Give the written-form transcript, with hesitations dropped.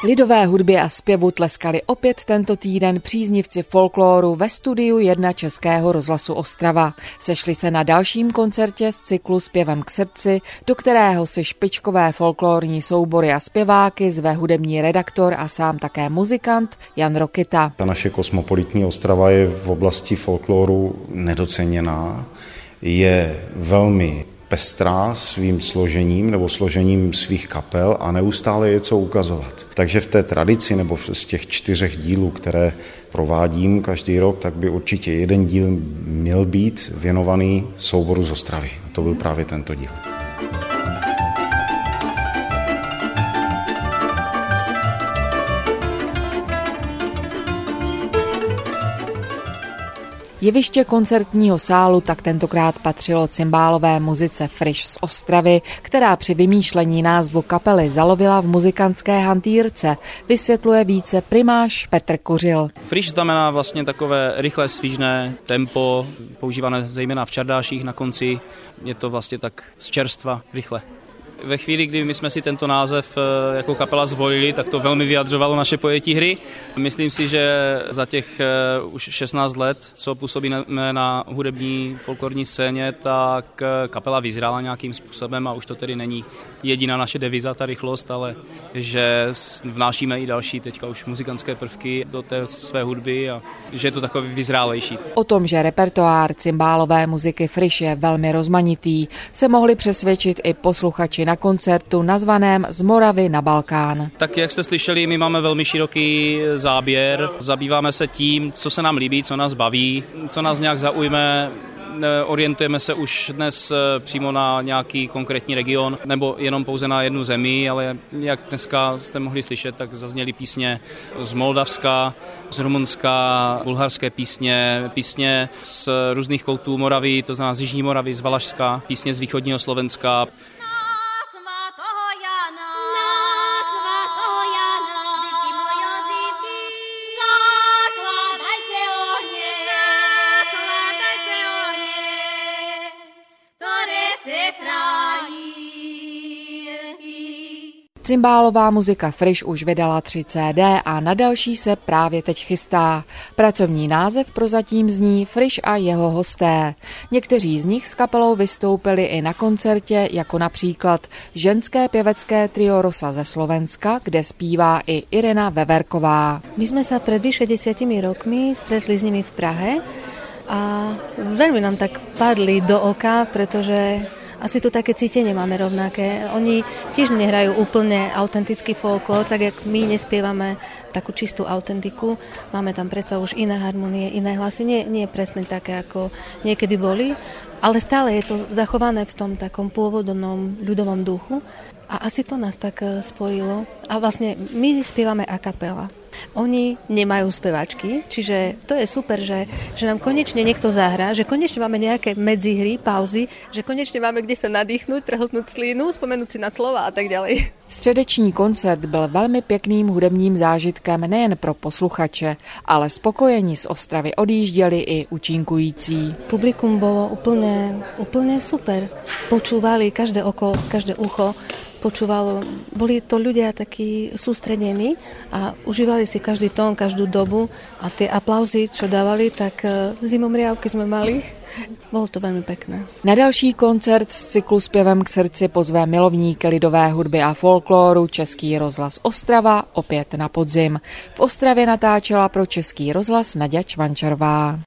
Lidové hudbě a zpěvu tleskali opět tento týden příznivci folkloru ve studiu 1 Českého rozhlasu Ostrava. Sešli se na dalším koncertě z cyklu Zpěvem k srdci, do kterého si špičkové folklorní soubory a zpěváky zve hudební redaktor a sám také muzikant Jan Rokita. Ta naše kosmopolitní Ostrava je v oblasti folkloru nedoceněná, je velmi pestrá svým složením nebo složením svých kapel a neustále je co ukazovat. Takže v té tradici nebo z těch 4 dílů, které provádím každý rok, tak by určitě jeden díl měl být věnovaný souboru z Ostravy. To byl právě tento díl. Jeviště koncertního sálu tak tentokrát patřilo cymbálové muzice Friš z Ostravy, která při vymýšlení názvu kapely zalovila v muzikantské hantýrce, vysvětluje více primář Petr Kořil. Friš znamená vlastně takové rychlé, svížné tempo, používané zejména v čardáších na konci. Je to vlastně tak z čerstva, rychle. Ve chvíli, kdy my jsme si tento název jako kapela zvolili, tak to velmi vyjadřovalo naše pojetí hry. Myslím si, že za těch už 16 let, co působíme na hudební folklorní scéně, tak kapela vyzrála nějakým způsobem a už to tedy není jediná naše deviza, ta rychlost, ale že vnášíme i další teďka už muzikantské prvky do té své hudby a že je to takový vyzrálejší. O tom, že repertoár cymbálové muziky Friš je velmi rozmanitý, se mohli přesvědčit i posluchači na koncertu nazvaném Z Moravy na Balkán. Tak jak jste slyšeli, my máme velmi široký záběr, zabýváme se tím, co se nám líbí, co nás baví, co nás nějak zaujme. Orientujeme se už dnes přímo na nějaký konkrétní region nebo jenom pouze na jednu zemi, ale jak dneska jste mohli slyšet, tak zazněly písně z Moldavska, z Rumunska, bulharské písně z různých koutů Moravy, to znamená z Jižní Moravy, z Valašska, písně z východního Slovenska. Cymbálová muzika Friš už vydala 3 CD a na další se právě teď chystá. Pracovní název prozatím zní Friš a jeho hosté. Někteří z nich s kapelou vystoupili i na koncertě, jako například ženské pěvecké trio Rosa ze Slovenska, kde zpívá i Irena Veverková. My sme sa pred vyše 10 rokmi stretli s nimi v Prahe a veľmi nám tak padli do oka, pretože asi tu také cítenie máme rovnaké. Oni tiež nehrajú úplne autentický folklór, tak jak my nespievame takú čistú autentiku. Máme tam predsa už iné harmonie, iné hlasy. Nie je presne také, ako niekedy boli, ale stále je to zachované v tom takom pôvodnom ľudovom duchu. A asi to nás tak spojilo. A vlastne my spievame a kapela. Oni nemajú spevačky, čiže to je super, že nám konečne niekto zahrá, že konečne máme nejaké medzihry, pauzy, že konečne máme kde sa nadýchnuť, prehltnúť slínu, spomenúť si na slova a tak ďalej. Středeční koncert byl velmi pěkným hudebním zážitkem nejen pro posluchače, ale spokojení z Ostravy odjížděli i účinkující. Publikum bolo úplne super. Počúvali každé oko, každé ucho. Počúvalo. Boli to ľudia takí sústredení a užívali si každý tón, každú dobu a tie aplauzy, čo dávali, tak zimomriavky sme mali. Bolo to veľmi pekné. Na další koncert z cyklu Zpěvem k srdci pozve milovníky lidové hudby a folkloru Český rozhlas Ostrava opět na podzim. V Ostravě natáčela pro Český rozhlas Naďa Čvančarová.